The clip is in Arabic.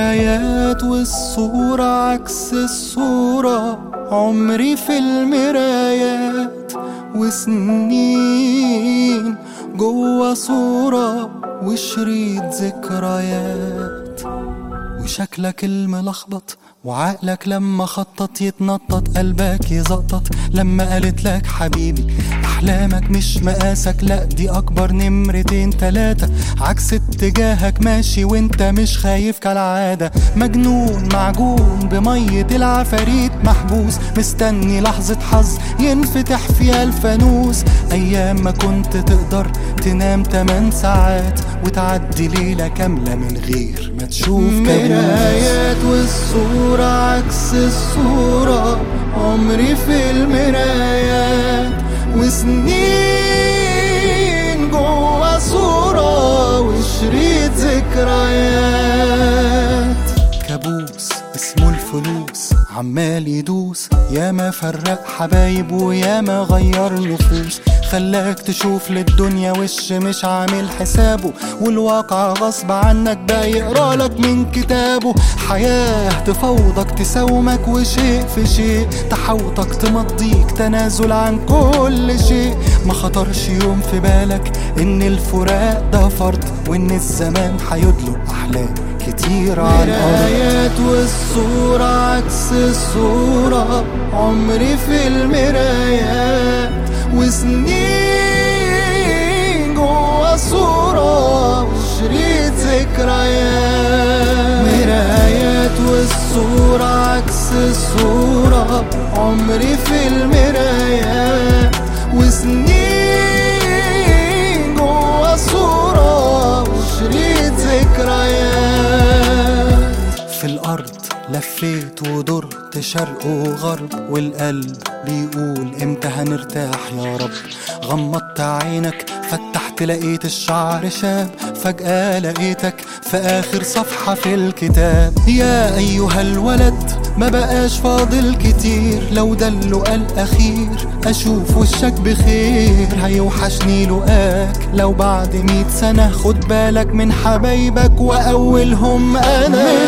مرايات والصورة عكس الصورة، عمري في المرايات وسنين جوا صورة وشريط ذكريات. وشكلك الملخبط وعقلك لما خطط يتنطط، قلبك يزقطط لما قالت لك حبيبي احلامك مش مقاسك، لا دي اكبر نمرتين تلاتة، عكس اتجاهك ماشي وانت مش خايف كالعادة، مجنون معجون بمية العفاريت محبوس، مستني لحظة حظ ينفتح فيها الفانوس. ايام ما كنت تقدر تنام 8 ساعات وتعدي ليلة كاملة من غير ما تشوف مرايات والصورة عكس الصورة، عمري في المرايات وسنين جوا صورة وشريط ذكريات. كابوس اسمه الفلوس عمال يدوس، ياما فرق حبايب وياما غير نفوس، خلاك تشوف للدنيا وش مش عامل حسابه، والواقع غصب عنك بقى يقرالك من كتابه. حياة تفوضك تساومك وشيء في شيء تحوطك تمضيك تنازل عن كل شيء، ما خطرش يوم في بالك ان الفراق ده فرض وان الزمان هيدلق احلام كتير على الأرض. مرايات والصورة عكس الصورة، عمري في المرايات وسنين جوا صورة وشريط ذكريات. مرايات والصورة عكس الصورة، عمري في المرايات وسنين جوا صورة وشريط ذكريات. في الأرض لفيت ودرت شرق وغرب، والقلب بيقول امتى هنرتاح يا رب، غمضت عينك فتحت لقيت الشعر شاب، فجأة لقيتك في آخر صفحة في الكتاب. يا أيها الولد ما بقاش فاضل كتير، لو ده اللقاء الأخير أشوف وشك بخير، هيوحشني لقاك لو بعد 100 سنة، خد بالك من حبايبك وأولهم أنا.